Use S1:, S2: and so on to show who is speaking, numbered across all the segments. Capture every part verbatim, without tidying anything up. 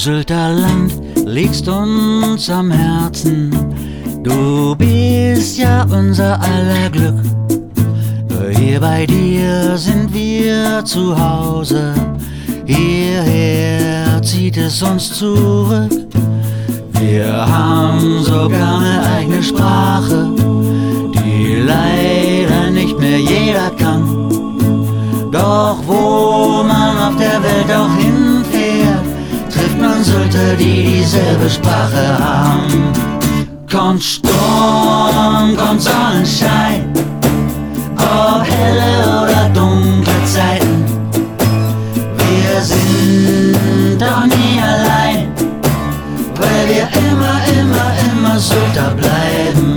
S1: Sylter Land liegst uns am Herzen. Du bist ja unser aller Glück. Hier bei dir sind wir zu Hause. Hierher zieht es uns zurück. Wir haben sogar eine eigene Sprache, die leider nicht mehr jeder kann. Doch wo man auf der Welt auch hinfährt, trifft man Sylter, die dieselbe Sprache haben. Kommt Sturm, kommt Sonnenschein, ob helle oder dunkle Zeiten, wir sind doch nie allein, weil wir immer, immer, immer Sylter bleiben.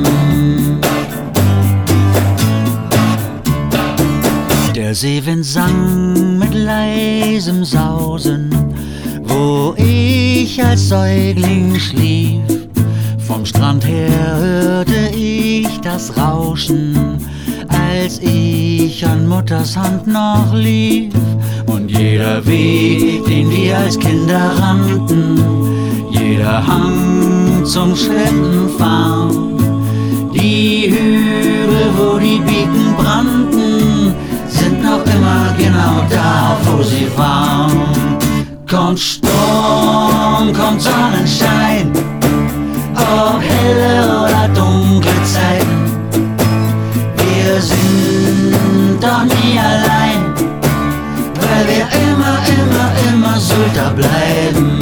S1: Der Seewind sang mit leisem Sausen, wo ich als Säugling schlief. Vom Strand her hörte ich das Rauschen, als ich an Mutters Hand noch lief. Und jeder Weg, den wir als Kinder rannten, jeder Hang zum Schlittenfahren, die Hügel, wo die Biken brannten, sind noch immer genau da, wo sie waren. Kommt Sturm, kommt Sonnenschein, ob helle oder dunkle Zeiten, wir sind doch nie allein, weil wir immer, immer, immer Sylter bleiben.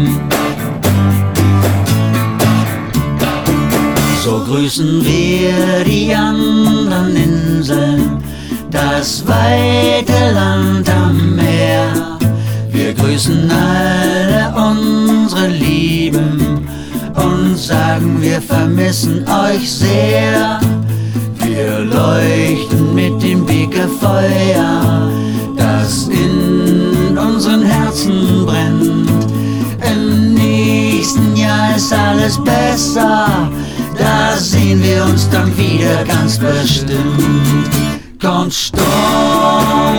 S1: So grüßen wir die anderen Inseln, das weite Land am Meer. Wir grüßen alle unsere Lieben und sagen, wir vermissen euch sehr. Wir leuchten mit dem Bekerfeuer, das in unseren Herzen brennt. Im nächsten Jahr ist alles besser, da sehen wir uns dann wieder ganz bestimmt. Kommt Sturm,